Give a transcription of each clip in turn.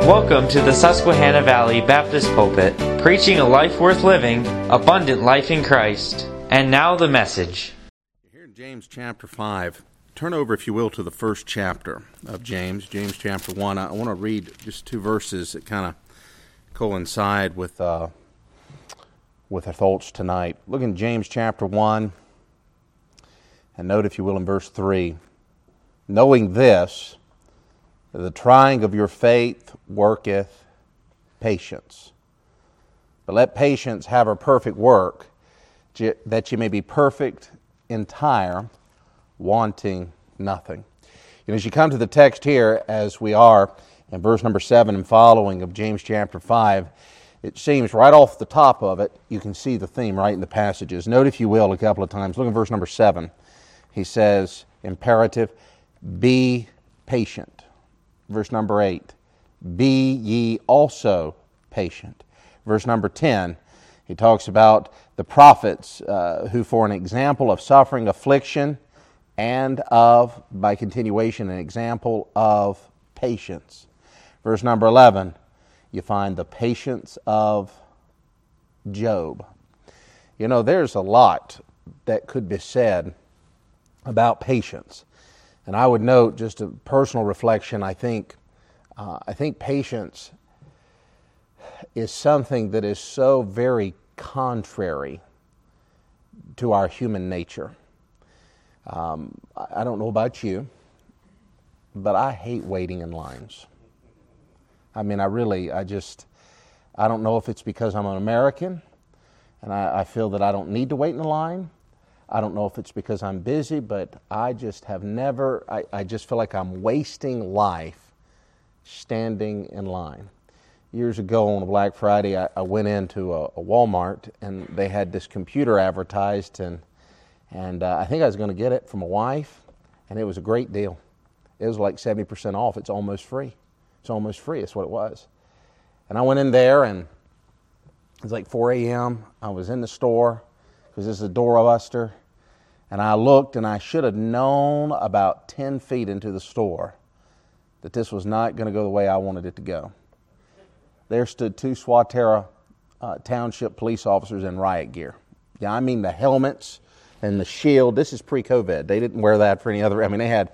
Welcome to the Susquehanna Valley Baptist Pulpit, preaching a life worth living, abundant life in Christ. And now the message. Here in James chapter 5, turn over, if you will, to the first chapter of James, James chapter 1. I want to read just two verses that kind of coincide with our thoughts tonight. Look in James chapter 1, and note, if you will, in verse 3, knowing this, the trying of your faith worketh patience. But let patience have her perfect work, that ye may be perfect, entire, wanting nothing. And as you come to the text here, as we are in verse number 7 and following of James chapter 5, it seems right off the top of it, you can see the theme right in the passages. Note, if you will, a couple of times. Look at verse number 7. He says, imperative, be patient. Verse number 8, be ye also patient. Verse number 10, he talks about the prophets who for an example of suffering, affliction, and of, by continuation, an example of patience. Verse number 11, you find the patience of Job. You know, there's a lot that could be said about patience. And I would note, just a personal reflection, I think patience is something that is so very contrary to our human nature. I don't know about you, but I hate waiting in lines. I mean, I don't know if it's because I'm an American and I feel that I don't need to wait in a line. I don't know if it's because I'm busy, but I just have never, I just feel like I'm wasting life standing in line. Years ago on a Black Friday, I went into a Walmart and they had this computer advertised, and I think I was going to get it for my wife, and it was a great deal. It was like 70% off. It's almost free. It's almost free. That's what it was. And I went in there, and it was like 4 a.m. I was in the store because this is a doorbuster. And I looked, and I should have known about 10 feet into the store that this was not going to go the way I wanted it to go. There stood two Swatara Township police officers in riot gear. Yeah, I mean the helmets and the shield. This is pre-COVID. They didn't wear that for any other. I mean, they had.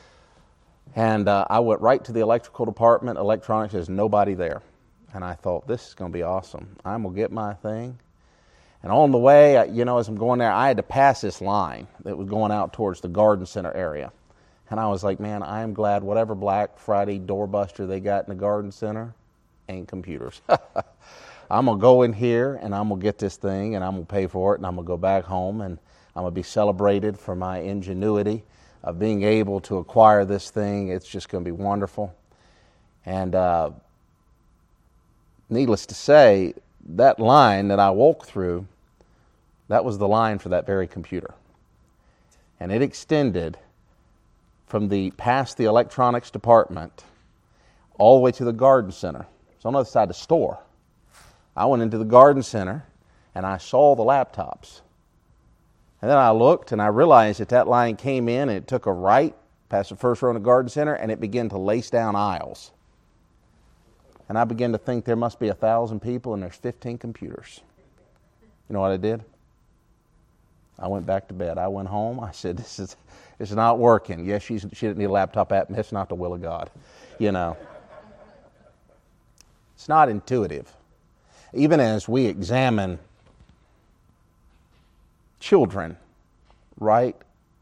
And I went right to the electrical department, electronics. There's nobody there. And I thought, this is going to be awesome. I'm going to get my thing. And on the way, as I'm going there, I had to pass this line that was going out towards the garden center area. And I was like, man, I am glad whatever Black Friday doorbuster they got in the garden center ain't computers. I'm going to go in here, and I'm going to get this thing, and I'm going to pay for it, and I'm going to go back home, and I'm going to be celebrated for my ingenuity of being able to acquire this thing. It's just going to be wonderful. And needless to say, that line that I walked through, that was the line for that very computer. And it extended from past the electronics department all the way to the garden center. So on the other side of the store. I went into the garden center and I saw the laptops. And then I looked and I realized that line came in and it took a right past the first row in the garden center and it began to lace down aisles. And I began to think there must be 1,000 people and there's 15 computers. You know what I did? I went back to bed. I went home. I said, this is not working. Yes, she didn't need a laptop app, and it's not the will of God. It's not intuitive. Even as we examine children, right?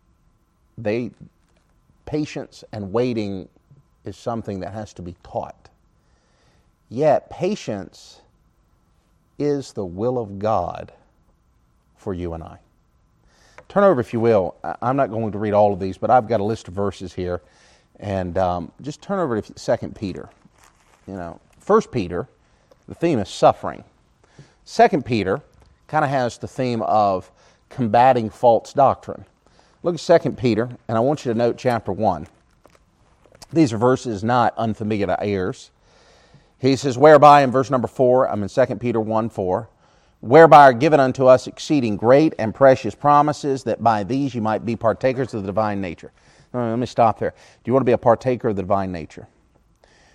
Patience and waiting is something that has to be taught. Yet, patience is the will of God for you and I. Turn over, if you will. I'm not going to read all of these, but I've got a list of verses here. And just turn over to 2 Peter. 1 Peter, the theme is suffering. 2 Peter kind of has the theme of combating false doctrine. Look at 2 Peter, and I want you to note chapter 1. These are verses not unfamiliar to heirs. He says, whereby, in verse number 4, I'm in 2 Peter 1:4, whereby are given unto us exceeding great and precious promises, that by these you might be partakers of the divine nature. Let me stop there. Do you want to be a partaker of the divine nature?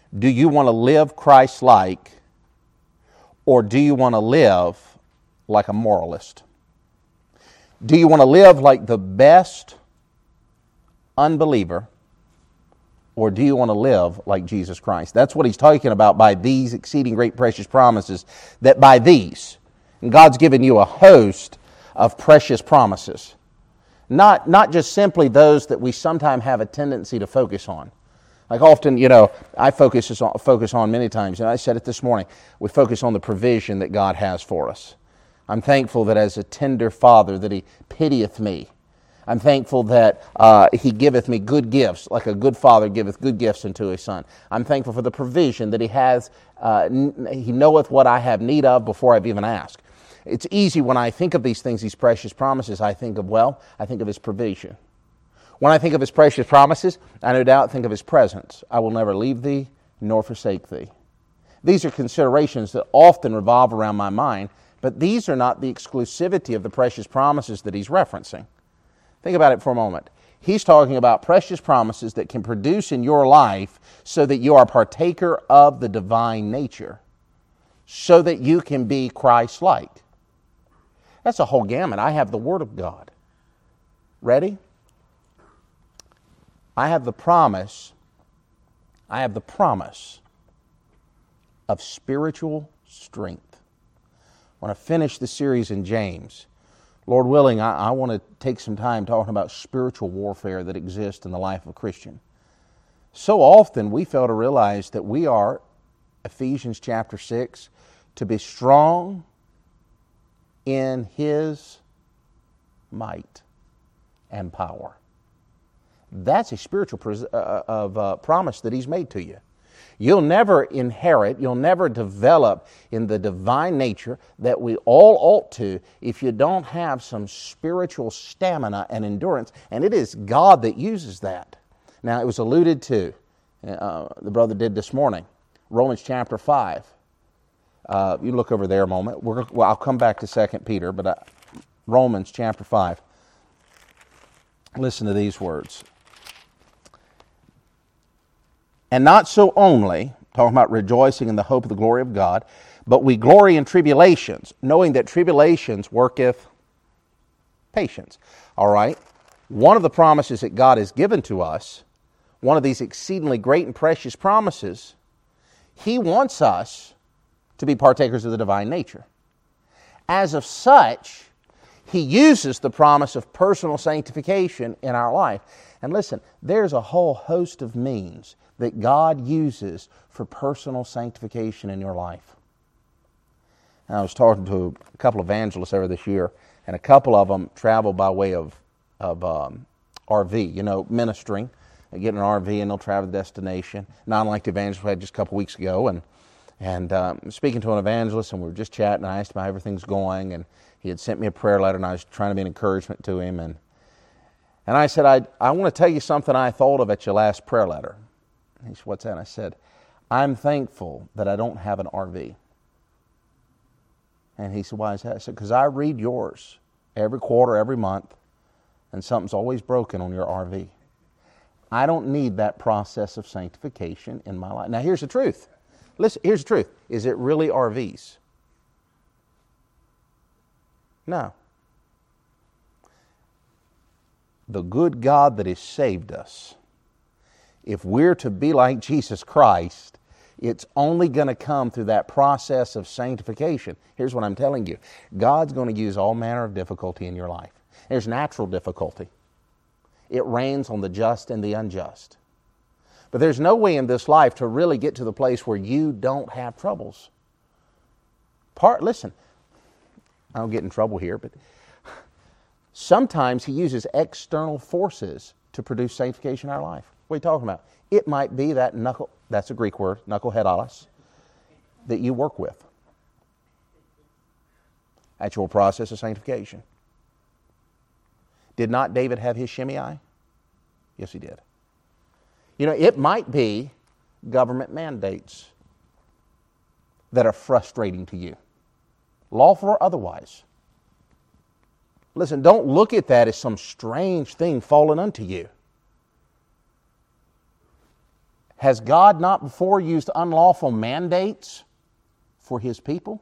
Do you want to live Christ-like, or do you want to live like a moralist? Do you want to live like the best unbeliever, or do you want to live like Jesus Christ? That's what he's talking about by these exceeding great precious promises, that by these, and God's given you a host of precious promises. Not just simply those that we sometimes have a tendency to focus on. Like often, I focus on many times, and I said it this morning, we focus on the provision that God has for us. I'm thankful that as a tender Father that He pitieth me. I'm thankful that He giveth me good gifts, like a good father giveth good gifts unto his son. I'm thankful for the provision that He has. He knoweth what I have need of before I've even asked. It's easy when I think of these things, these precious promises, I think of His provision. When I think of His precious promises, I no doubt think of His presence. I will never leave thee nor forsake thee. These are considerations that often revolve around my mind, but these are not the exclusivity of the precious promises that he's referencing. Think about it for a moment. He's talking about precious promises that can produce in your life so that you are partaker of the divine nature, so that you can be Christ-like. That's a whole gamut. I have the Word of God. Ready? I have the promise of spiritual strength. When I finish the series in James, Lord willing, I want to take some time talking about spiritual warfare that exists in the life of a Christian. So often we fail to realize that we are, Ephesians chapter 6, to be strong in His might and power. That's a spiritual promise that He's made to you. You'll never inherit, you'll never develop in the divine nature that we all ought to if you don't have some spiritual stamina and endurance, and it is God that uses that. Now, it was alluded to, the brother did this morning, Romans chapter 5. You look over there a moment. I'll come back to 2 Peter, but Romans chapter 5. Listen to these words. And not so only, talking about rejoicing in the hope of the glory of God, but we glory in tribulations, knowing that tribulations worketh patience. All right? One of the promises that God has given to us, one of these exceedingly great and precious promises, He wants us to be partakers of the divine nature. As of such, He uses the promise of personal sanctification in our life. And listen, there's a whole host of means that God uses for personal sanctification in your life. And I was talking to a couple of evangelists over this year, and a couple of them travel by way of RV, ministering. They get in an RV and they'll travel to the destination. Not unlike the evangelist we had just a couple weeks ago. And speaking to an evangelist, and we were just chatting, I asked him how everything's going, and he had sent me a prayer letter, and I was trying to be an encouragement to him. And I said, I want to tell you something I thought of at your last prayer letter. He said, what's that? And I said, I'm thankful that I don't have an RV. And he said, why is that? I said, because I read yours every quarter, every month, and something's always broken on your RV. I don't need that process of sanctification in my life. Now, here's the truth. Listen, here's the truth. Is it really RVs? No. The good God that has saved us, if we're to be like Jesus Christ, it's only going to come through that process of sanctification. Here's what I'm telling you. God's going to use all manner of difficulty in your life. There's natural difficulty. It rains on the just and the unjust. But there's no way in this life to really get to the place where you don't have troubles. Listen, I don't get in trouble here, but sometimes He uses external forces to produce sanctification in our life. What are you talking about? It might be that that's a Greek word, knuckleheadalos, that you work with. Actual process of sanctification. Did not David have his Shimei? Yes, he did. It might be government mandates that are frustrating to you, lawful or otherwise. Listen, don't look at that as some strange thing fallen unto you. Has God not before used unlawful mandates for His people?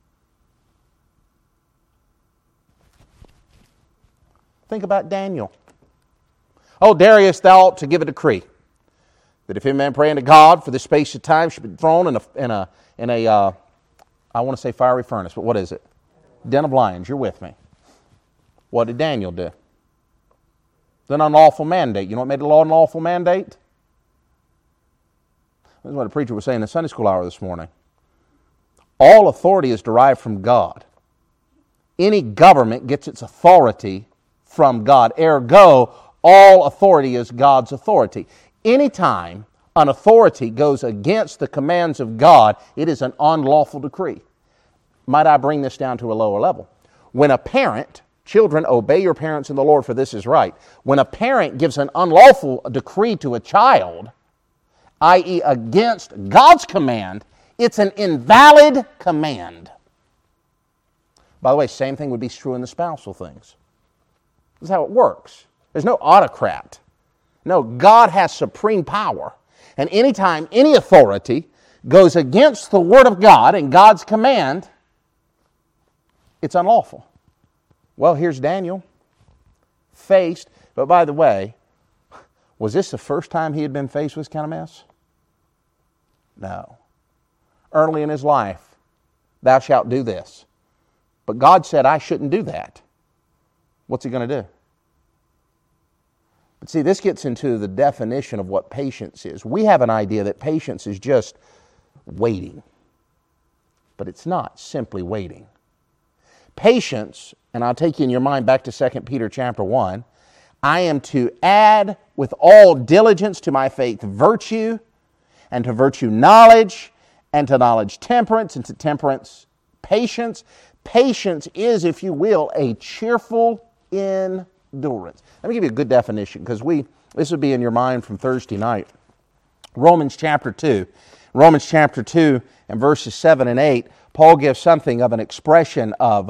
Think about Daniel. Oh, Darius, thou ought to give a decree that if any man pray unto God for the space of time should be thrown in a I want to say fiery furnace, but what is it? Den of lions. You're with me. What did Daniel do? It's an unlawful mandate. You know what made the law an unlawful mandate? This is what a preacher was saying in the Sunday school hour this morning. All authority is derived from God. Any government gets its authority from God. Ergo, all authority is God's authority. Anytime an authority goes against the commands of God, it is an unlawful decree. Might I bring this down to a lower level? When a parent, children, obey your parents in the Lord, for this is right. When a parent gives an unlawful decree to a child, i.e. against God's command, it's an invalid command. By the way, same thing would be true in the spousal things. This is how it works. There's no autocrat. No, God has supreme power. And anytime any authority goes against the Word of God and God's command, it's unlawful. Well, here's Daniel, faced, but by the way, was this the first time he had been faced with this kind of mess? No. Early in his life, thou shalt do this. But God said, I shouldn't do that. What's he going to do? But see, this gets into the definition of what patience is. We have an idea that patience is just waiting. But it's not simply waiting. Patience, and I'll take you in your mind back to 2 Peter chapter 1, I am to add with all diligence to my faith virtue, and to virtue knowledge, and to knowledge temperance, and to temperance patience. Patience is, if you will, a cheerful endurance. Let me give you a good definition, because this would be in your mind from Thursday night. Romans chapter 2. Romans chapter 2 and verses 7 and 8, Paul gives something of an expression of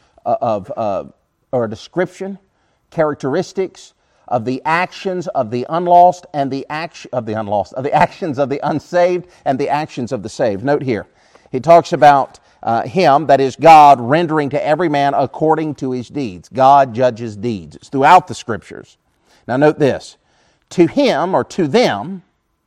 or a description, characteristics of the actions of the unlost and the actions of the unsaved and the actions of the saved. Note here, he talks about him, that is God, rendering to every man according to his deeds. God judges deeds. It's throughout the Scriptures. Now note this, to him or to them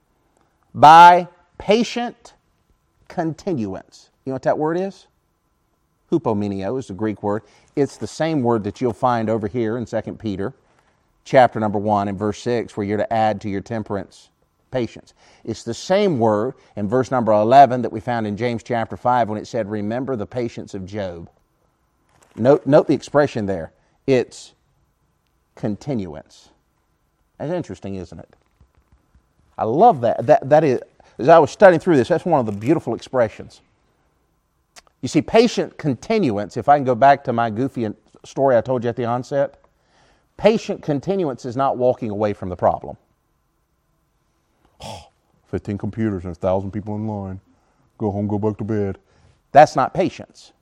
by patient continuance. You know what that word is? Hupomeneo is the Greek word. It's the same word that you'll find over here in 2 Peter chapter number 1 and verse 6, where you're to add to your temperance patience. It's the same word in verse number 11 that we found in James chapter 5 when it said, remember the patience of Job. Note the expression there. It's continuance. That's interesting, isn't it? I love that. That is, as I was studying through this, that's one of the beautiful expressions. You see, patient continuance, if I can go back to my goofy story I told you at the onset, patient continuance is not walking away from the problem. 15 computers and 1,000 people in line. Go home, go back to bed. That's not patience.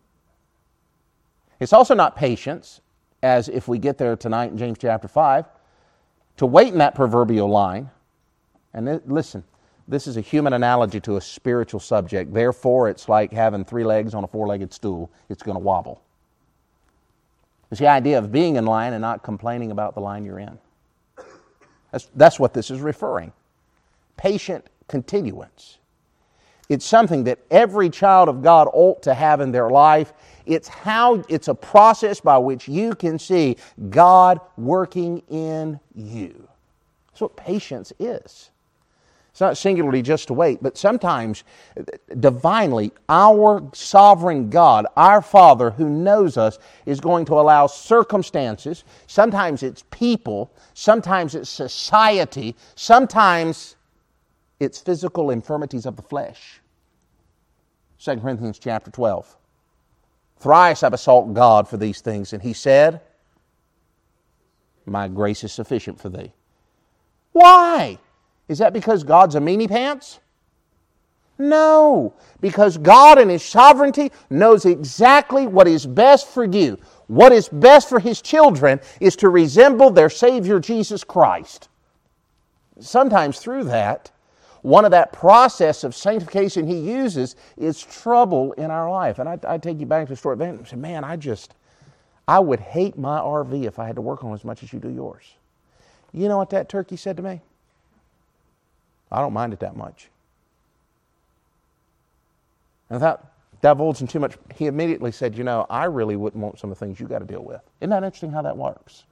It's also not patience, as if we get there tonight in James chapter 5, to wait in that proverbial line. And listen, this is a human analogy to a spiritual subject. Therefore, it's like having 3 legs on a 4-legged stool. It's going to wobble. It's the idea of being in line and not complaining about the line you're in. That's what this is referring. Patient continuance. It's something that every child of God ought to have in their life. It's a process by which you can see God working in you. That's what patience is. It's not singularly just to wait, but sometimes divinely, our sovereign God, our Father who knows us, is going to allow circumstances, sometimes it's people, sometimes it's society, sometimes it's physical infirmities of the flesh. 2 Corinthians chapter 12. Thrice I besought God for these things, and He said, my grace is sufficient for thee. Why? Is that because God's a meanie pants? No, because God in His sovereignty knows exactly what is best for you. What is best for His children is to resemble their Savior Jesus Christ. Sometimes through that, one of that process of sanctification he uses is trouble in our life. And I take you back to the story of Van and say, man, I would hate my RV if I had to work on it as much as you do yours. You know what that turkey said to me? I don't mind it that much. And without divulging too much, he immediately said, I really wouldn't want some of the things you got to deal with. Isn't that interesting how that works?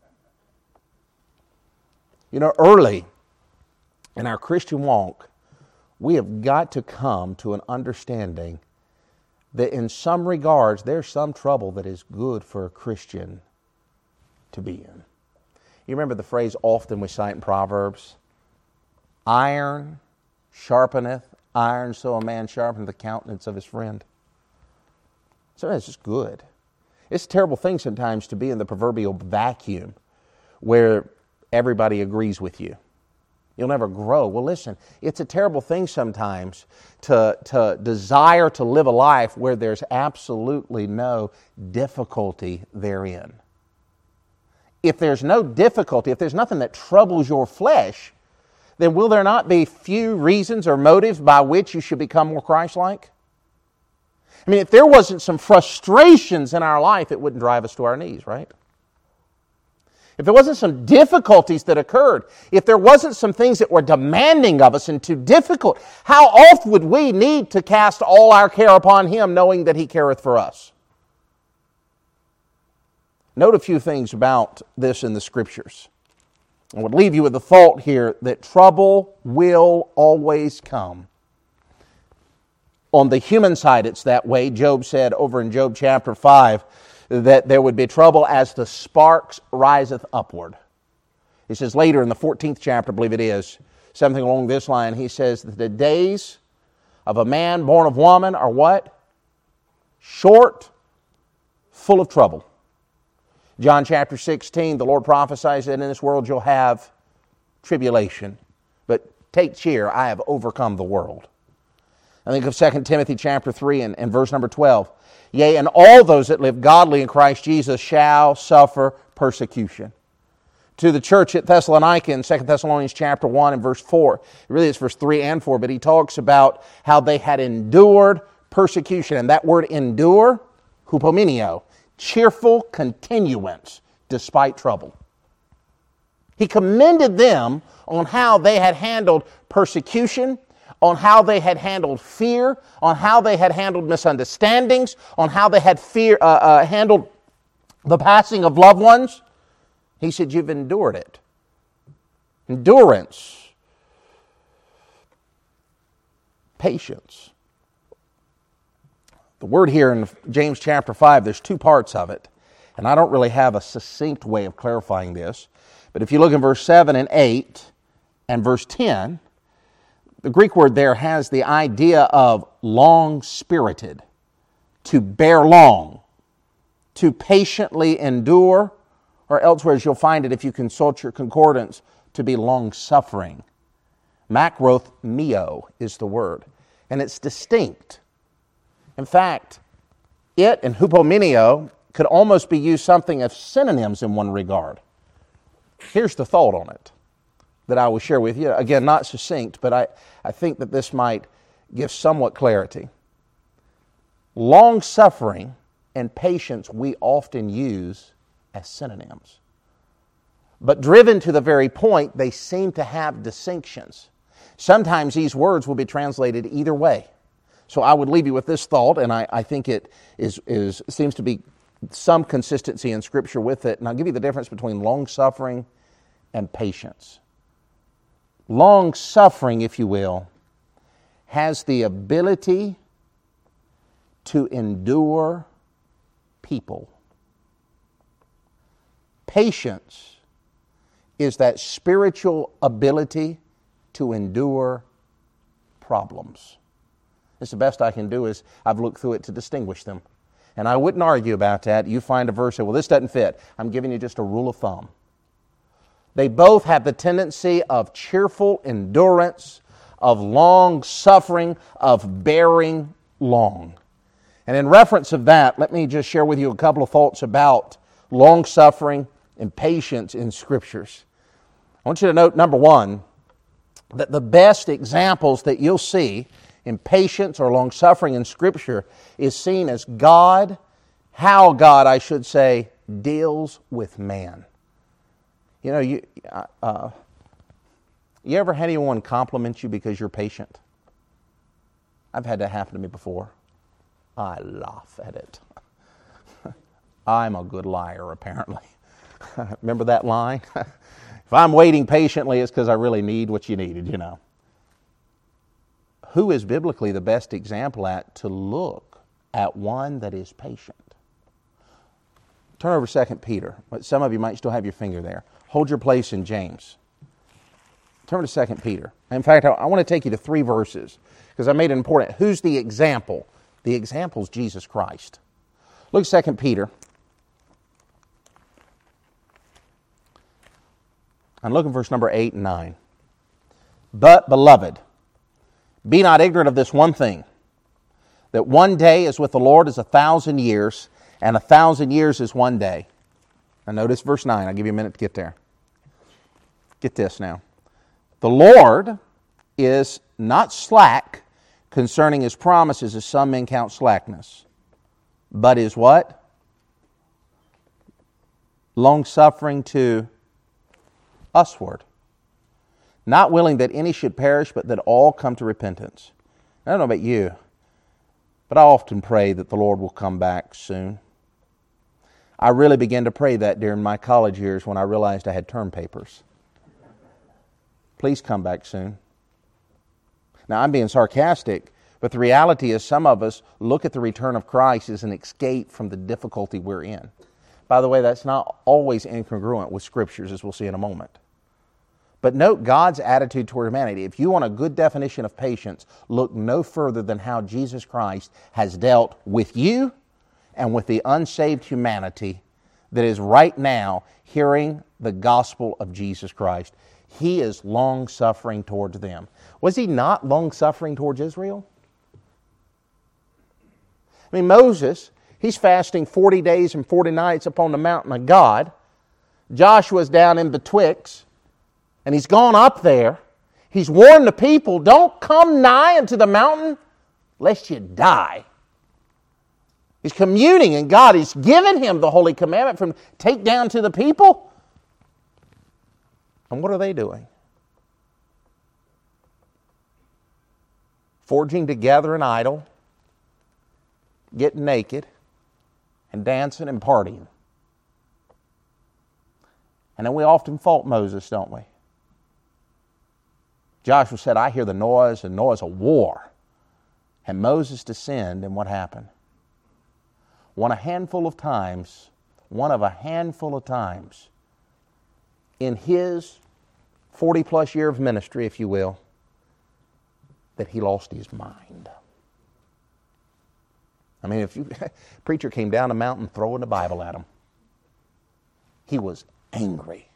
Early in our Christian walk, we have got to come to an understanding that in some regards, there's some trouble that is good for a Christian to be in. You remember the phrase often we cite in Proverbs? Iron sharpeneth iron, so a man sharpeneth the countenance of his friend. So it's just good. It's a terrible thing sometimes to be in the proverbial vacuum where everybody agrees with you. You'll never grow. Well, listen, it's a terrible thing sometimes to desire to live a life where there's absolutely no difficulty therein. If there's no difficulty, if there's nothing that troubles your flesh, then will there not be few reasons or motives by which you should become more Christ-like? I mean, if there wasn't some frustrations in our life, it wouldn't drive us to our knees, right? If there wasn't some difficulties that occurred, if there wasn't some things that were demanding of us and too difficult, how often would we need to cast all our care upon Him, knowing that He careth for us? Note a few things about this in the Scriptures. I would leave you with the thought here that trouble will always come. On the human side, it's that way. Job said over in Job chapter 5 that there would be trouble as the sparks riseth upward. He says later in the 14th chapter, I believe it is, something along this line, he says that the days of a man born of woman are what? Short, full of trouble. John chapter 16, the Lord prophesies that in this world you'll have tribulation. But take cheer, I have overcome the world. I think of 2 Timothy chapter 3 and verse number 12. Yea, and all those that live godly in Christ Jesus shall suffer persecution. To the church at Thessalonica in 2 Thessalonians chapter 1 and verse 4. It really is verse 3 and 4, but he talks about how they had endured persecution. And that word endure, hupomeneo, cheerful continuance despite trouble. He commended them on how they had handled persecution, on how they had handled fear, on how they had handled misunderstandings, on how they had handled the passing of loved ones. He said, you've endured it. Endurance. Patience. The word here in James chapter 5, there's two parts of it. And I don't really have a succinct way of clarifying this. But if you look in verse 7 and 8 and verse 10, the Greek word there has the idea of long-spirited, to bear long, to patiently endure, or elsewhere as you'll find it if you consult your concordance, to be long-suffering. Makrothmio is the word, and it's distinct. In fact, it and hupomeneo could almost be used something as synonyms in one regard. Here's the thought on it that I will share with you. Again, not succinct, but I think that this might give somewhat clarity. Long-suffering and patience we often use as synonyms. But driven to the very point, they seem to have distinctions. Sometimes these words will be translated either way. So I would leave you with this thought, and I think it seems to be some consistency in Scripture with it. And I'll give you the difference between long-suffering and patience. Long-suffering, if you will, has the ability to endure people. Patience is that spiritual ability to endure problems. It's the best I can do is I've looked through it to distinguish them. And I wouldn't argue about that. You find a verse, well, this doesn't fit. I'm giving you just a rule of thumb. They both have the tendency of cheerful endurance, of long suffering, of bearing long. And in reference of that, let me just share with you a couple of thoughts about long suffering and patience in Scriptures. I want you to note, number one, that the best examples that you'll see in patience or long-suffering in Scripture is seen as how God, I should say, deals with man. You know, you ever had anyone compliment you because you're patient? I've had that happen to me before. I laugh at it. I'm a good liar, apparently. Remember that line? If I'm waiting patiently, it's because I really need what you needed, you know. Who is biblically the best example to look at one that is patient? Turn over 2 Peter. Some of you might still have your finger there. Hold your place in James. Turn to 2 Peter. In fact, I want to take you to 3 verses because I made it important. Who's the example? The example is Jesus Christ. Look at 2 Peter. I'm looking verse number 8 and 9. But, beloved, be not ignorant of this one thing, that one day is with the Lord as 1,000 years, and 1,000 years is one day. Now notice verse 9. I'll give you a minute to get there. Get this now. The Lord is not slack concerning His promises, as some men count slackness, but is what? Long-suffering to usward, not willing that any should perish, but that all come to repentance. I don't know about you, but I often pray that the Lord will come back soon. I really began to pray that during my college years when I realized I had term papers. Please come back soon. Now, I'm being sarcastic, but the reality is some of us look at the return of Christ as an escape from the difficulty we're in. By the way, that's not always incongruent with Scriptures, as we'll see in a moment. But note God's attitude toward humanity. If you want a good definition of patience, look no further than how Jesus Christ has dealt with you and with the unsaved humanity that is right now hearing the gospel of Jesus Christ. He is long-suffering towards them. Was He not long-suffering towards Israel? I mean, Moses, he's fasting 40 days and 40 nights upon the mountain of God. Joshua's down in betwixt, and he's gone up there. He's warned the people, don't come nigh unto the mountain lest you die. He's communing in God. He's given him the holy commandment from take down to the people. And what are they doing? Forging together an idol, getting naked, and dancing and partying. And then we often fault Moses, don't we? Joshua said, I hear the noise, and noise of war. And Moses descended, and what happened? One of a handful of times in his 40-plus year of ministry, if you will, that he lost his mind. I mean, if preacher came down the mountain throwing the Bible at him, he was angry.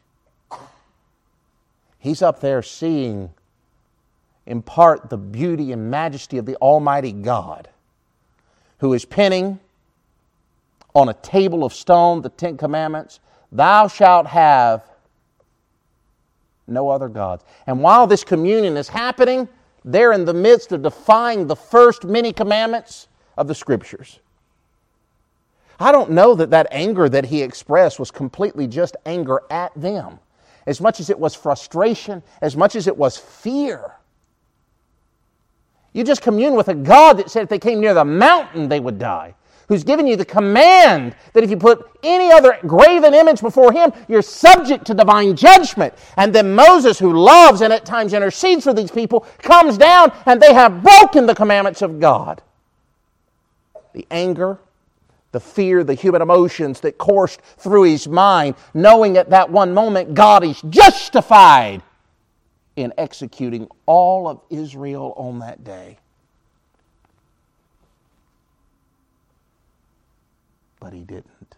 He's up there seeing, in part, the beauty and majesty of the Almighty God, who is penning on a table of stone the 10 Commandments, thou shalt have no other gods. And while this communion is happening, they're in the midst of defying the first many commandments of the Scriptures. I don't know that anger that he expressed was completely just anger at them, as much as it was frustration, as much as it was fear. You just commune with a God that said if they came near the mountain, they would die. Who's given you the command that if you put any other graven image before Him, you're subject to divine judgment. And then Moses, who loves and at times intercedes for these people, comes down and they have broken the commandments of God. The anger, the fear, the human emotions that coursed through his mind, knowing at that one moment God is justified in executing all of Israel on that day. But He didn't.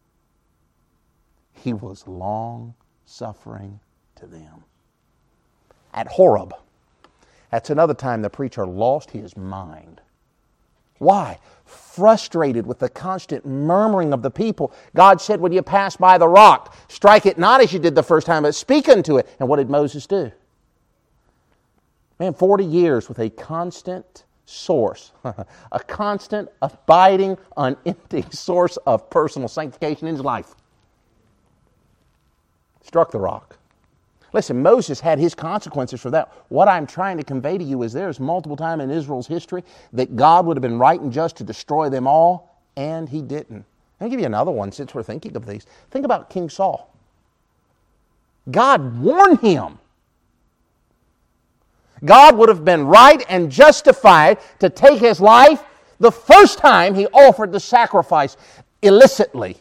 He was long-suffering to them. At Horeb, that's another time the preacher lost his mind. Why? Frustrated with the constant murmuring of the people. God said, when you pass by the rock, strike it not as you did the first time, but speak unto it. And what did Moses do? Man, 40 years with a constant source, a constant, abiding, unending source of personal sanctification in his life. Struck the rock. Listen, Moses had his consequences for that. What I'm trying to convey to you is there's multiple times in Israel's history that God would have been right and just to destroy them all, and he didn't. I'll give you another one since we're thinking of these. Think about King Saul. God warned him. God would have been right and justified to take his life the first time he offered the sacrifice illicitly.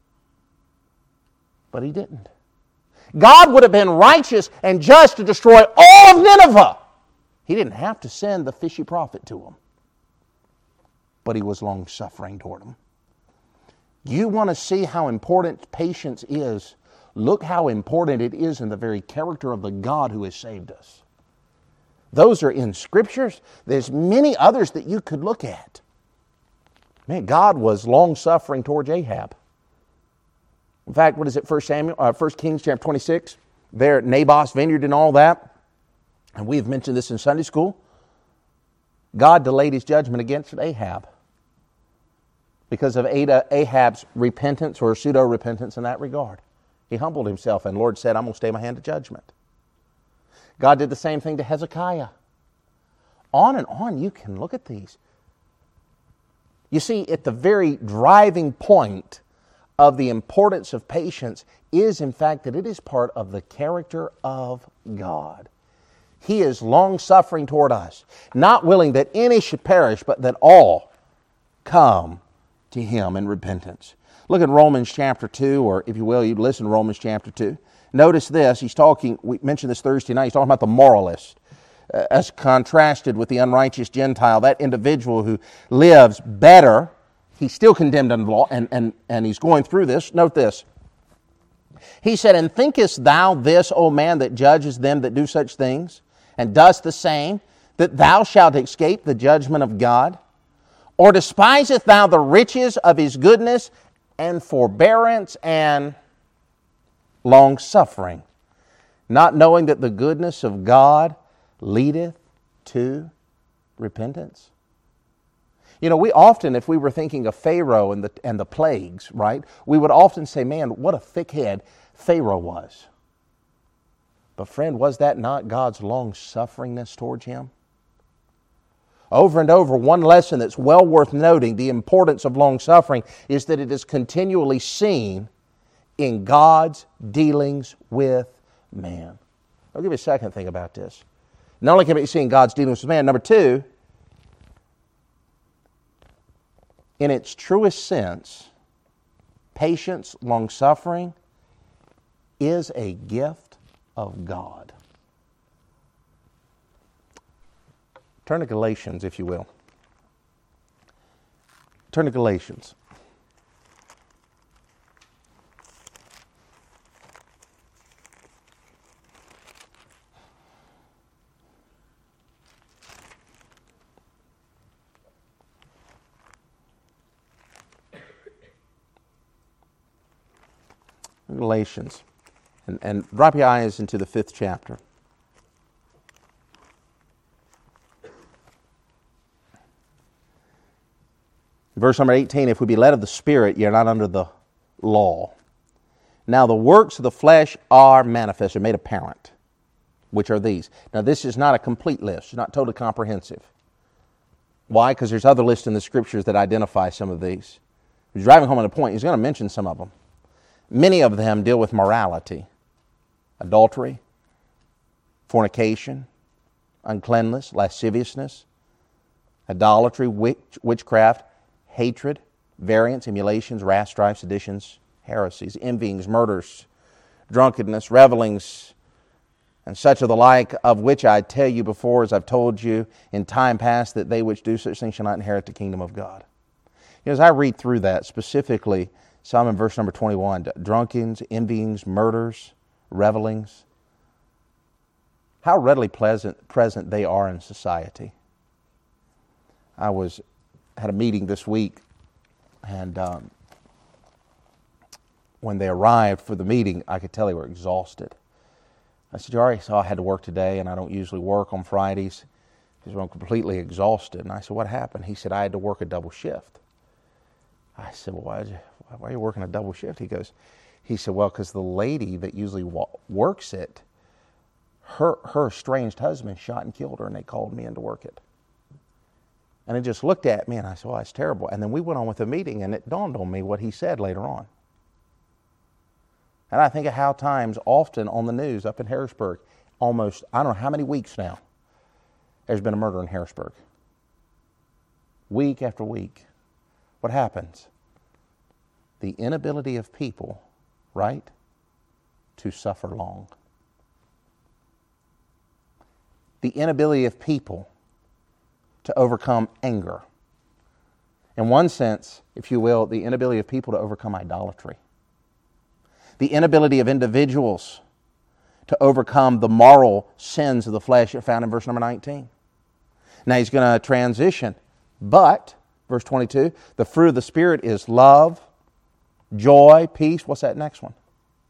But he didn't. God would have been righteous and just to destroy all of Nineveh. He didn't have to send the fishy prophet to them. But he was long-suffering toward them. You want to see how important patience is? Look how important it is in the very character of the God who has saved us. Those are in Scriptures. There's many others that you could look at. Man, God was long-suffering towards Ahab. In fact, what is it, 1 Kings chapter 26? There at Naboth's vineyard and all that. And we have mentioned this in Sunday school. God delayed his judgment against Ahab because of Ahab's repentance or pseudo-repentance in that regard. He humbled himself, and the Lord said, I'm going to stay my hand to judgment. God did the same thing to Hezekiah. On and on you can look at these. You see, at the very driving point of the importance of patience is, in fact, that it is part of the character of God. He is long-suffering toward us, not willing that any should perish, but that all come to Him in repentance. Look at Romans chapter 2, or if you will, you listen to Romans chapter 2. Notice this, he's talking, we mentioned this Thursday night, he's talking about the moralist, as contrasted with the unrighteous Gentile, that individual who lives better. He's still condemned under the law, and he's going through this. Note this. He said, And thinkest thou this, O man, that judges them that do such things, and dost the same, that thou shalt escape the judgment of God? Or despiseth thou the riches of His goodness, and forbearance, and long-suffering, not knowing that the goodness of God leadeth to repentance? You know, we often, if we were thinking of Pharaoh and the plagues, right, we would often say, man, what a thickhead Pharaoh was. But friend, was that not God's long-sufferingness towards him? Over and over, one lesson that's well worth noting, the importance of long-suffering, is that it is continually seen in God's dealings with man. I'll give you a second thing about this. Not only can it be seen in God's dealings with man, number two, in its truest sense, patience, long-suffering is a gift of God. Turn to Galatians, if you will. Turn to Galatians. Galatians. And drop your eyes into the 5th chapter. Verse number 18, if we be led of the Spirit, ye are not under the law. Now the works of the flesh are manifest, are made apparent, which are these. Now this is not a complete list, it's not totally comprehensive. Why? Because there's other lists in the Scriptures that identify some of these. He's driving home on a point, he's going to mention some of them. Many of them deal with morality, adultery, fornication, uncleanness, lasciviousness, idolatry, witchcraft, hatred, variance, emulations, wrath, strife, seditions, heresies, envyings, murders, drunkenness, revelings, and such of the like, of which I tell you before, as I've told you in time past, that they which do such things shall not inherit the kingdom of God. You know, as I read through that, specifically, some in verse number 21, drunkens, envyings, murders, revelings, how readily present they are in society. I had a meeting this week, and when they arrived for the meeting, I could tell they were exhausted. I said, Jari, so I had to work today, and I don't usually work on Fridays. He said, well, I'm completely exhausted. And I said, what happened? He said, I had to work a double shift. I said, well, why are you working a double shift? He said, well, because the lady that usually works it, her estranged husband shot and killed her, and they called me in to work it. And he just looked at me, and I said, well, that's terrible. And then we went on with the meeting, and it dawned on me what he said later on. And I think of how times often on the news up in Harrisburg, almost, I don't know how many weeks now, there's been a murder in Harrisburg. Week after week. What happens? The inability of people, right, to suffer long. The inability of people to overcome anger. In one sense, if you will, the inability of people to overcome idolatry. The inability of individuals to overcome the moral sins of the flesh found in verse number 19. Now he's going to transition. But, verse 22, the fruit of the Spirit is love, joy, peace. What's that next one?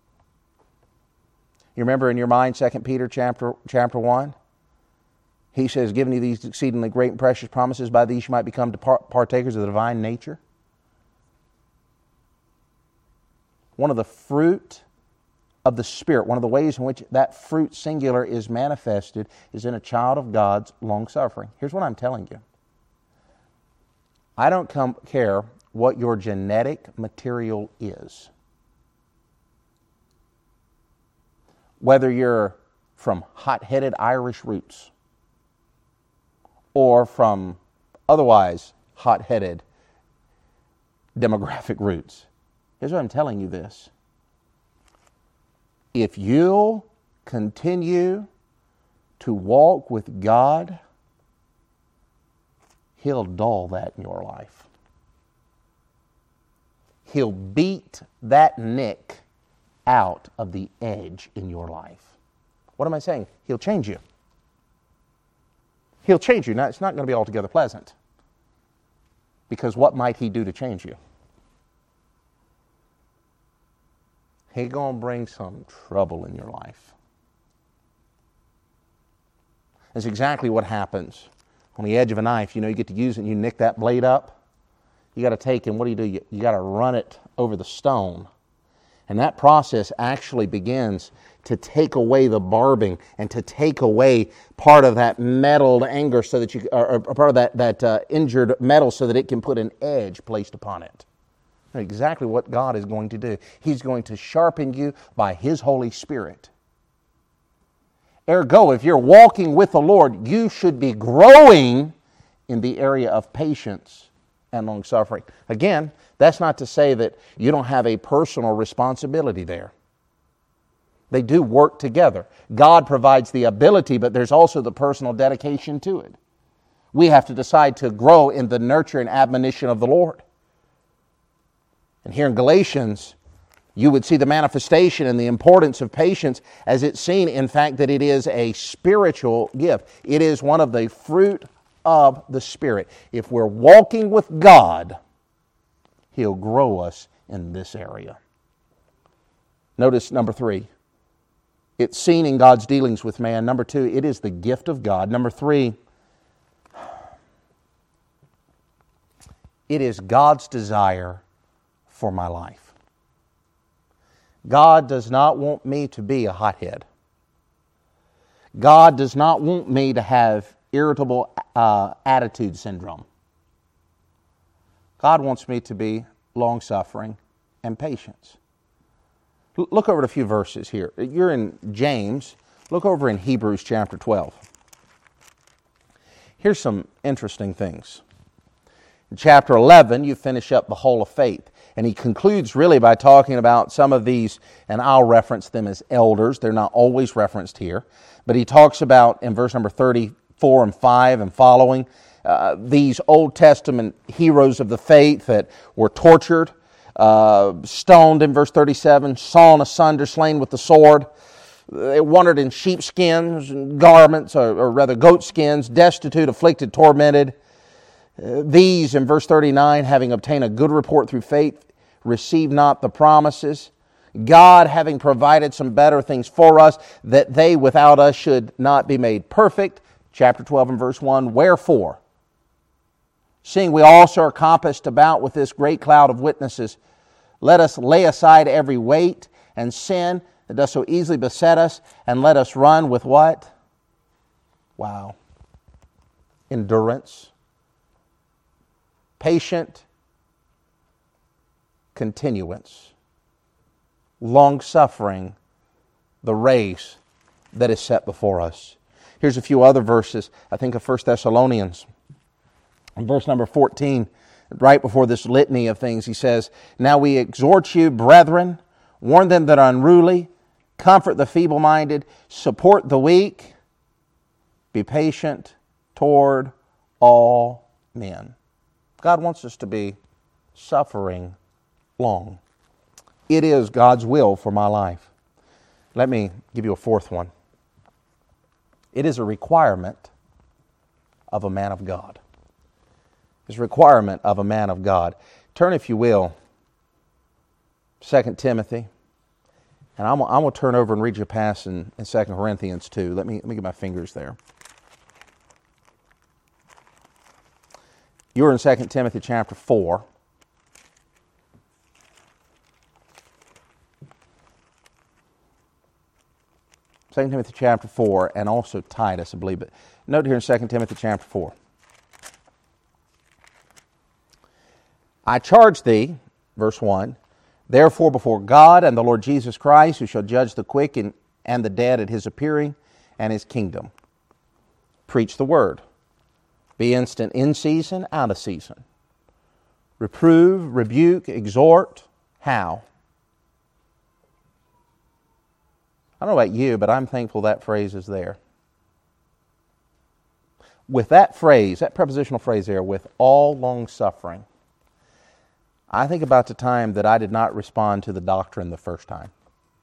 You remember in your mind 2 Peter chapter 1? He says, giving you these exceedingly great and precious promises, by these you might become partakers of the divine nature. One of the fruit of the Spirit, one of the ways in which that fruit singular is manifested is in a child of God's long-suffering. Here's what I'm telling you. I don't care what your genetic material is. Whether you're from hot-headed Irish roots or from otherwise hot-headed demographic roots. Here's what I'm telling you this. If you'll continue to walk with God, He'll dull that in your life. He'll beat that nick out of the edge in your life. What am I saying? He'll change you. He'll change you. Now, it's not going to be altogether pleasant. Because what might He do to change you? He's going to bring some trouble in your life. That's exactly what happens. On the edge of a knife, you get to use it and you nick that blade up. You got to take and what do? You got to run it over the stone. And that process actually begins to take away the barbing and to take away part of that metalled anger so that or part of that injured metal so that it can put an edge placed upon it. That's exactly what God is going to do. He's going to sharpen you by His Holy Spirit. Ergo, if you're walking with the Lord, you should be growing in the area of patience and long-suffering. Again, that's not to say that you don't have a personal responsibility there. They do work together. God provides the ability, but there's also the personal dedication to it. We have to decide to grow in the nurture and admonition of the Lord. And here in Galatians, you would see the manifestation and the importance of patience as it's seen, in fact, that it is a spiritual gift. It is one of the fruit of the Spirit. If we're walking with God, He'll grow us in this area. Notice number 3. It's seen in God's dealings with man. Number 2, it is the gift of God. Number 3, it is God's desire for my life. God does not want me to be a hothead. God does not want me to have irritable attitude syndrome. God wants me to be long-suffering and patient. Look over at a few verses here. You're in James. Look over in Hebrews chapter 12. Here's some interesting things. In chapter 11, you finish up the whole of faith. And he concludes really by talking about some of these, and I'll reference them as elders. They're not always referenced here. But he talks about, in verse number 34 and 5 and following, these Old Testament heroes of the faith that were tortured, stoned in verse 37, sawn asunder, slain with the sword. They wandered in sheepskins and garments, or rather goatskins, destitute, afflicted, tormented. These, in verse 39, having obtained a good report through faith, receive not the promises. God having provided some better things for us, that they without us should not be made perfect. Chapter 12 and verse 1, wherefore, seeing we also are compassed about with this great cloud of witnesses, let us lay aside every weight and sin that does so easily beset us, and let us run with what? Wow. Endurance. Patient continuance. Long-suffering, the race that is set before us. Here's a few other verses. I think of 1 Thessalonians. In verse number 14, right before this litany of things, he says, now we exhort you, brethren, warn them that are unruly, comfort the feeble-minded, support the weak, be patient toward all men. God wants us to be suffering long. It is God's will for my life. Let me give you a fourth one. It is a requirement of a man of God. It's a requirement of a man of God. Turn, if you will, 2 Timothy. And I'm going to turn over and read you a passage in 2 Corinthians 2. Let me get my fingers there. You're in 2 Timothy chapter 4. Second Timothy chapter 4, and also Titus, I believe. But note here in 2 Timothy chapter 4. I charge thee, verse 1, therefore before God and the Lord Jesus Christ, who shall judge the quick and the dead at his appearing and his kingdom. Preach the word. Be instant in season, out of season. Reprove, rebuke, exhort. How? I don't know about you, but I'm thankful that phrase is there. With that phrase, that prepositional phrase there, with all long suffering, I think about the time that I did not respond to the doctrine the first time.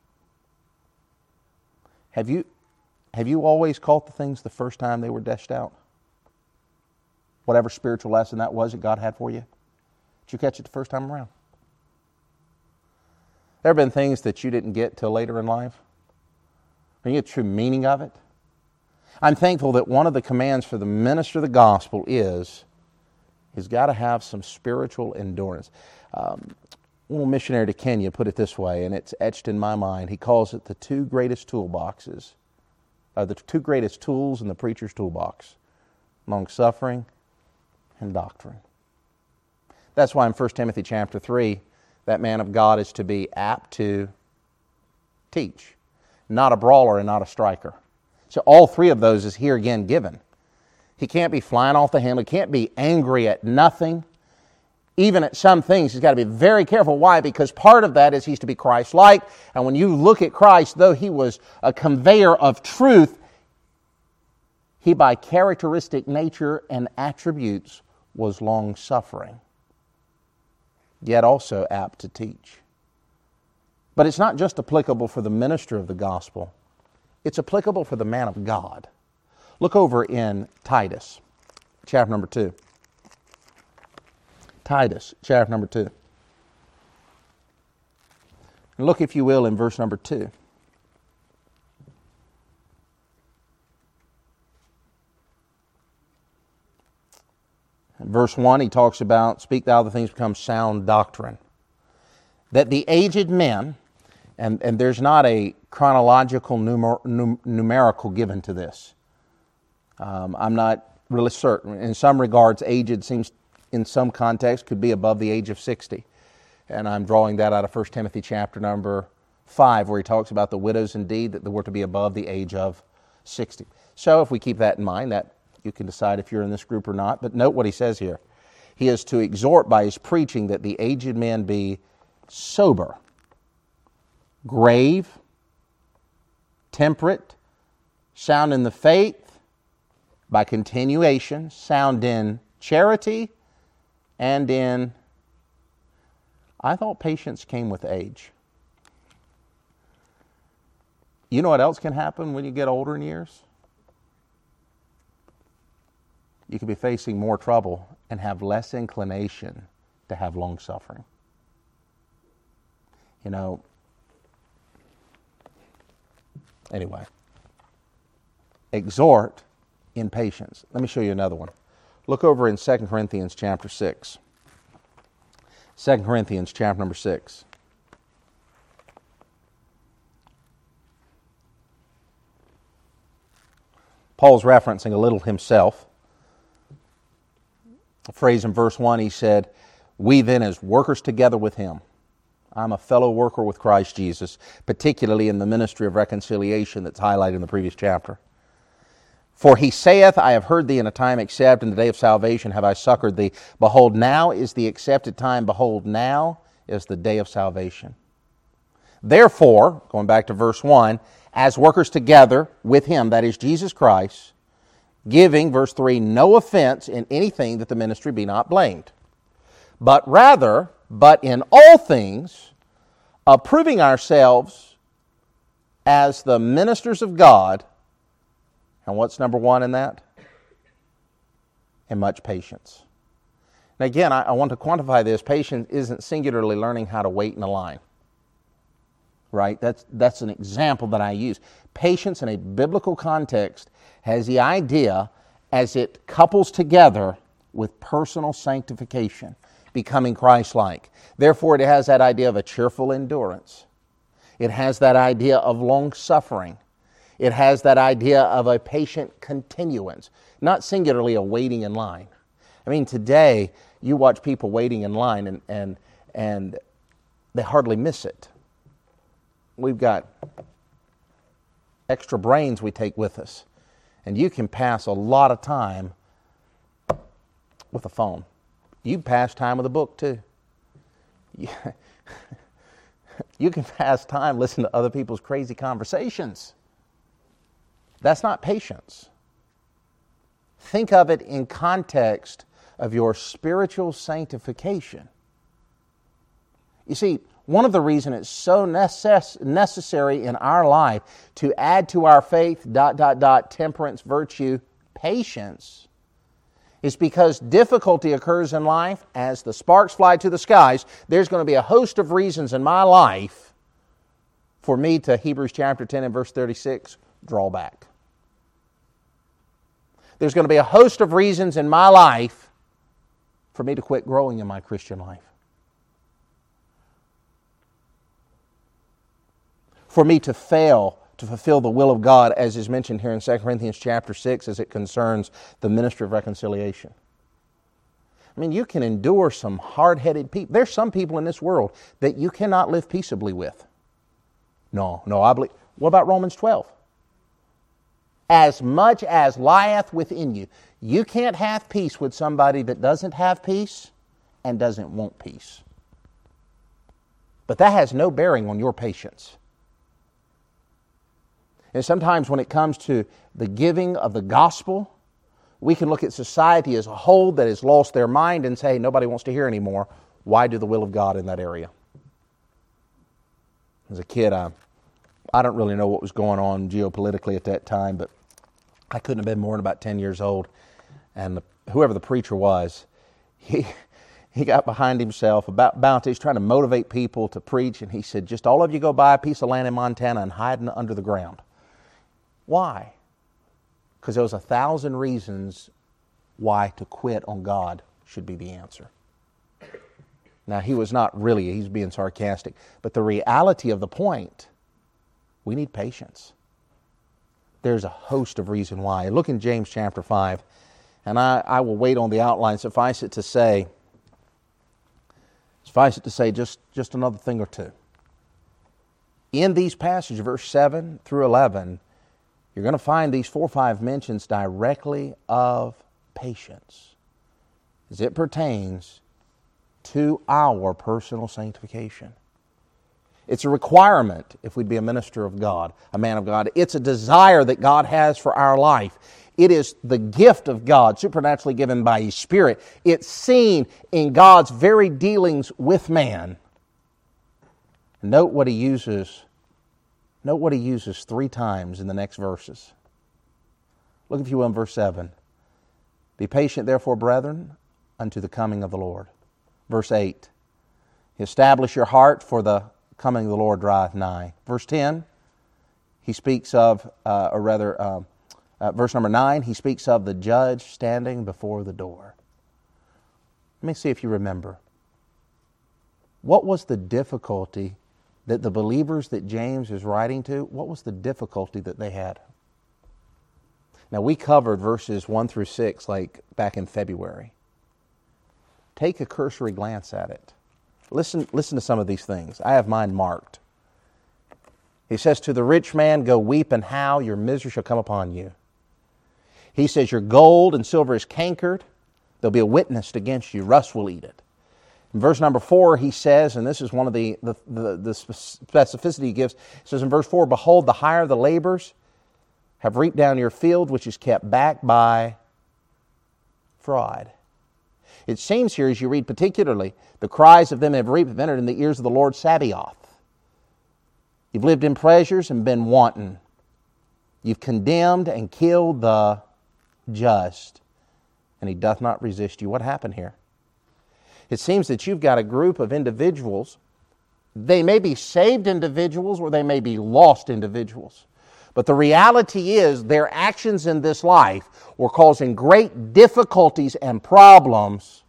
Have you always caught the things the first time they were dished out? Whatever spiritual lesson that was that God had for you? Did you catch it the first time around? There have been things that you didn't get till later in life? When you get the true meaning of it? I'm thankful that one of the commands for the minister of the gospel is he's got to have some spiritual endurance. A little missionary to Kenya put it this way, and it's etched in my mind. He calls it the two greatest toolboxes, the two greatest tools in the preacher's toolbox: long-suffering and doctrine. That's why in 1 Timothy chapter 3, that man of God is to be apt to teach. Not a brawler and not a striker. So all three of those is here again given. He can't be flying off the handle. He can't be angry at nothing. Even at some things, he's got to be very careful. Why? Because part of that is he's to be Christ-like. And when you look at Christ, though he was a conveyor of truth, he by characteristic nature and attributes was long-suffering, yet also apt to teach. But it's not just applicable for the minister of the gospel. It's applicable for the man of God. Look over in Titus, chapter number 2. Titus, chapter number 2. And look, if you will, in verse number 2. In verse 1, he talks about, speak thou the things become sound doctrine. That the aged men, and there's not a chronological numerical given to this. I'm not really certain. In some regards, aged seems, in some context, could be above the age of 60. And I'm drawing that out of 1 Timothy chapter number 5, where he talks about the widows indeed, that they were to be above the age of 60. So if we keep that in mind, that you can decide if you're in this group or not. But note what he says here. He is to exhort by his preaching that the aged men be sober, grave, temperate, sound in the faith, by continuation, sound in charity, and in, I thought patience came with age. You know what else can happen when you get older in years? You could be facing more trouble and have less inclination to have long suffering. You know, Anyway, exhort in patience. Let me show you another one. Look over in 2 Corinthians chapter 6. 2 Corinthians chapter number 6. Paul's referencing a little himself. A phrase in verse 1, he said, "We then as workers together with him." I'm a fellow worker with Christ Jesus, particularly in the ministry of reconciliation that's highlighted in the previous chapter. "For he saith, I have heard thee in a time accept, in the day of salvation have I succored thee. Behold, now is the accepted time. Behold, now is the day of salvation. Therefore," going back to verse 1, "as workers together with him," that is Jesus Christ, "giving," verse 3, "no offense in anything, that the ministry be not blamed. But rather, but in all things, approving ourselves as the ministers of God." And what's number one in that? "And much patience." Now again, I want to quantify this. Patience isn't singularly learning how to wait in a line. Right? That's an example that I use. Patience in a biblical context has the idea as it couples together with personal sanctification, becoming Christ-like. Therefore, it has that idea of a cheerful endurance. It has that idea of long-suffering. It has that idea of a patient continuance, not singularly a waiting in line. I mean, today, you watch people waiting in line and they hardly miss it. We've got extra brains we take with us, and you can pass a lot of time with a phone. You pass time with a book too. You can pass time listening to other people's crazy conversations. That's not patience. Think of it in context of your spiritual sanctification. You see, one of the reasons it's so necessary in our life to add to our faith, temperance, virtue, patience, is because difficulty occurs in life. As the sparks fly to the skies, there's going to be a host of reasons in my life for me to, Hebrews chapter 10 and verse 36, draw back. There's going to be a host of reasons in my life for me to quit growing in my Christian life. For me to fail to fulfill the will of God, as is mentioned here in 2 Corinthians chapter 6, as it concerns the ministry of reconciliation. I mean, you can endure some hard-headed people. There's some people in this world that you cannot live peaceably with. No, I believe. What about Romans 12? As much as lieth within you. You can't have peace with somebody that doesn't have peace and doesn't want peace. But that has no bearing on your patience. And sometimes when it comes to the giving of the gospel, we can look at society as a whole that has lost their mind and say, hey, nobody wants to hear anymore. Why do the will of God in that area? As a kid, I don't really know what was going on geopolitically at that time, but I couldn't have been more than about 10 years old. And whoever the preacher was, he got behind himself about bounty. He's trying to motivate people to preach, and he said, just all of you go buy a piece of land in Montana and hide it under the ground. Why? Because there was 1,000 reasons why to quit on God should be the answer. Now, he was not really, he's being sarcastic, but the reality of the point, we need patience. There's a host of reasons why. Look in James chapter 5, and I will wait on the outline. Suffice it to say just another thing or two. In these passages, verse 7 through 11, you're going to find these 4 or 5 mentions directly of patience as it pertains to our personal sanctification. It's a requirement if we'd be a minister of God, a man of God. It's a desire that God has for our life. It is the gift of God, supernaturally given by His Spirit. It's seen in God's very dealings with man. Note what He uses 3 times in the next verses. Look, if you will, in verse 7. Be patient, therefore, brethren, unto the coming of the Lord. Verse 8. Establish your heart, for the coming of the Lord draweth nigh. Verse 10. he speaks of, verse number 9, he speaks of the judge standing before the door. Let me see if you remember. What was the difficulty that the believers that James is writing to, what was the difficulty that they had? Now, we covered verses 1 through 6 like back in February. Take a cursory glance at it. Listen to some of these things. I have mine marked. He says, to the rich man, go weep and howl, your misery shall come upon you. He says, your gold and silver is cankered. There'll be a witness against you. Rust will eat it. In verse number 4, he says, and this is one of the specificity he gives, he says in verse 4, behold, the hire of the laborers have reaped down your field, which is kept back by fraud. It seems here, as you read particularly, the cries of them that have reaped have entered in the ears of the Lord Sabaoth. You've lived in pleasures and been wanton. You've condemned and killed the just, and he doth not resist you. What happened here? It seems that you've got a group of individuals. They may be saved individuals or they may be lost individuals. But the reality is their actions in this life were causing great difficulties and problems.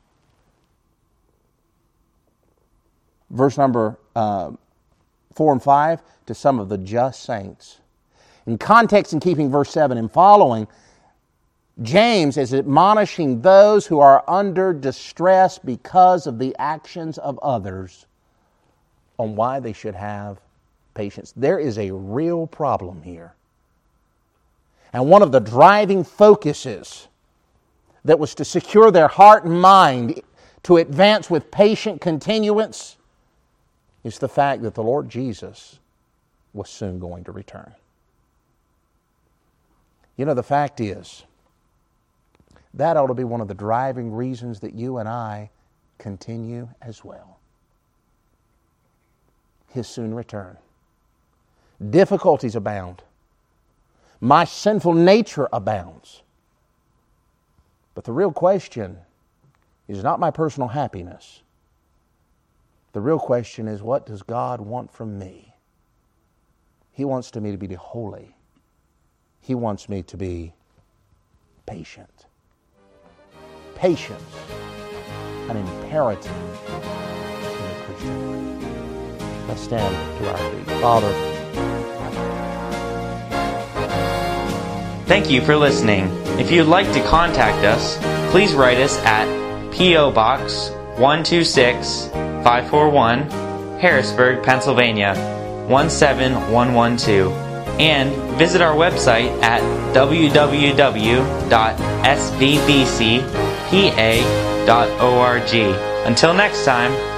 Verse number 4 and 5, to some of the just saints. In context, in keeping verse 7 and following, James is admonishing those who are under distress because of the actions of others on why they should have patience. There is a real problem here. And one of the driving focuses that was to secure their heart and mind to advance with patient continuance is the fact that the Lord Jesus was soon going to return. You know, the fact is, that ought to be one of the driving reasons that you and I continue as well. His soon return. Difficulties abound. My sinful nature abounds. But the real question is not my personal happiness. The real question is, what does God want from me? He wants me to be holy. He wants me to be patient. Patience, an imperative in the Christian life. Let's stand to our feet. Father. Thank you for listening. If you'd like to contact us, please write us at P.O. Box 126 541, Harrisburg, Pennsylvania 17112, and visit our website at www.svbcpa.org. Until next time,